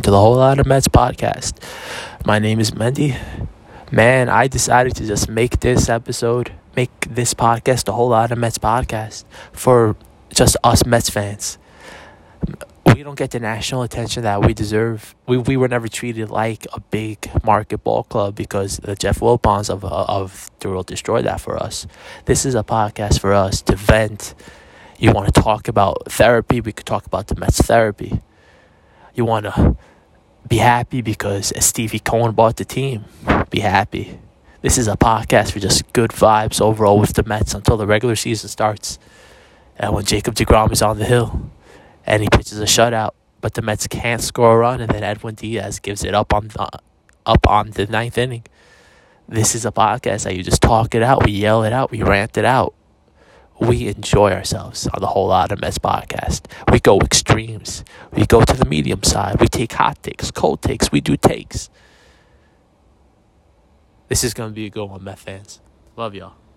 to the Whole Lot of Mets podcast. My name is Mendy. Man, I decided to just make this podcast a Whole Lot of Mets podcast for just us Mets fans. We don't get the national attention that we deserve. We were never treated like a big market ball club because the Jeff Wilpons of the world destroyed that for us. This is a podcast for us to vent. You want to talk about therapy, we could talk about the Mets therapy. You want to be happy because Stevie Cohen bought the team. Be happy. This is a podcast for just good vibes overall with the Mets until the regular season starts. And when Jacob deGrom is on the hill and he pitches a shutout, but the Mets can't score a run, and then Edwin Diaz gives it up on the ninth inning. This is a podcast that you just talk it out, we yell it out, we rant it out. We enjoy ourselves on the Whole Lot of Mets podcast. We go extremes. We go to the medium side. We take hot takes, cold takes. We do takes. This is going to be a good one, Mets fans. Love y'all.